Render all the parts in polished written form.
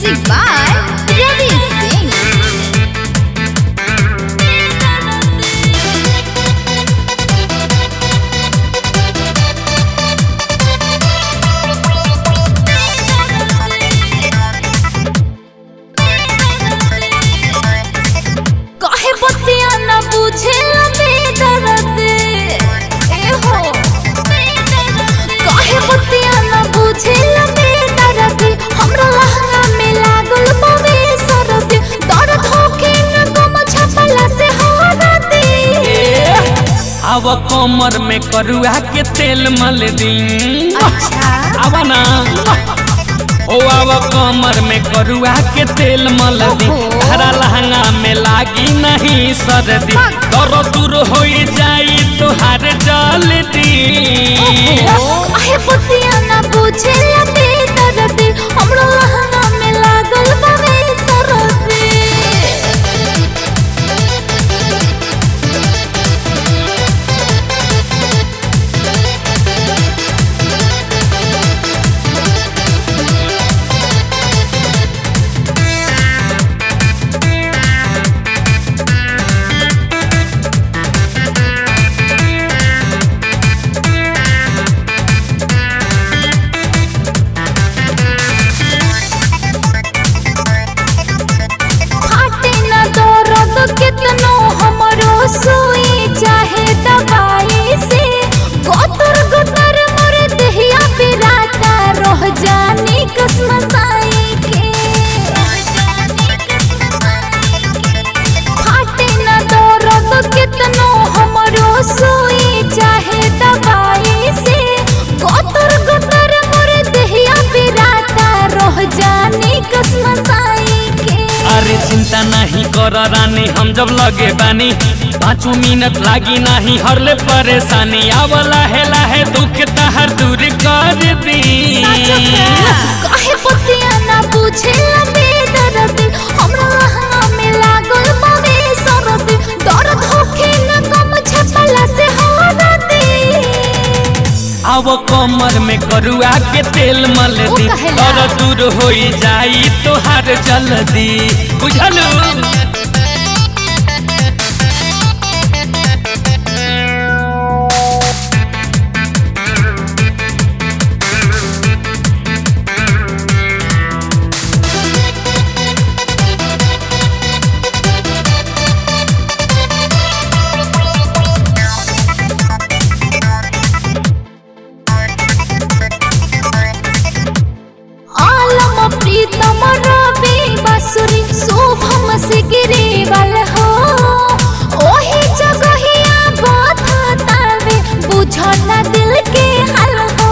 Music by Ravi Singh. काहे बतिया ना बुझे बेदर्द ए हो काहे बतिया ना बुझे बेदर्द हमरा लहंगा में लागल बवे सरद दर्द होके न गम छपला से हरदी आव कमर में करुआ के तेल मल दी। अच्छा आवा ना ओ आव कमर में करुआ के तेल मल दी। हरा लहंगा में लागी नहीं सर्दी दर्द दूर हो जाई तोहार जल्दी। काहे बतिया ना बुझे बेदर्द हमरा लहंगा में लागल बवे सरद कितनो हमरो सुई चाहे दवाई से गोतर गोतर मोर देहिया पिराता रह जानी कसमसाई के फाटे न दर्द कितनो हमरो सुई चाहे दवाई से गोतर गोतर मोर देहिया पिराता रह जानी कसमसाई के। अरे चिंता नहीं कर रानी हम जब लगे बानी 5 मिनट लागी नहीं हरले परेशानी आव लाहे लाहे दुख तहर दूर कर दी। काहे बतिया ना बुझे बेदर्द हमरा लहंगा में लागल बवे सरद दर्द होके न गम छपला से हरदी आव कमर में करुआ के तेल मल दी दर्द दूर हो जाई तोहार जल्दी बुझलू। प्रीतम रवि बांसुरी शुभम से गिरीवाल हो ओही जगहिया बतावे बुझो ना दिल के हाल हो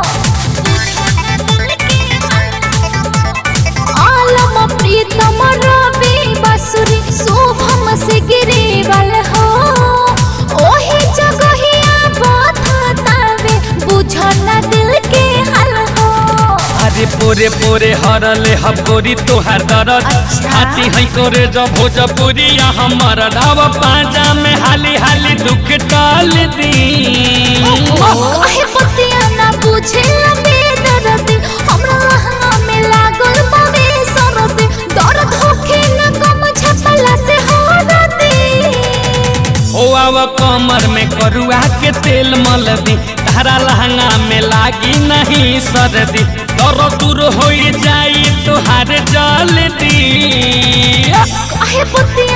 आलम प्रीतम रवि बांसुरी शुभम से गिरीवाल हो ओही जगहिया बतावे बुझो ना दिल के हाल हो। अरे पोरे पोरे हरले हकोरी तोहार दरद हाथी है करे जब भोजपुरी हमर दाव पाजा में हाली हाली दुख टाल दी। काहे बतिया ना बुझे बेदर्द हमरा लहंगा में लागल बवे सरद दर्द होके न गम छपला से हरदी ओ आव कमर में करुआ के तेल मल दी हरा लहंगा में लागी नहीं सर्दी दर्द दूर हो जाई तोहार जल्दी। काहे बतिया